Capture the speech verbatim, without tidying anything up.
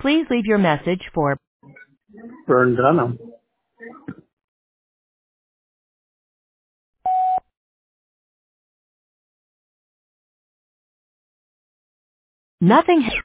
Please leave your message for Vern Dunham. nothing.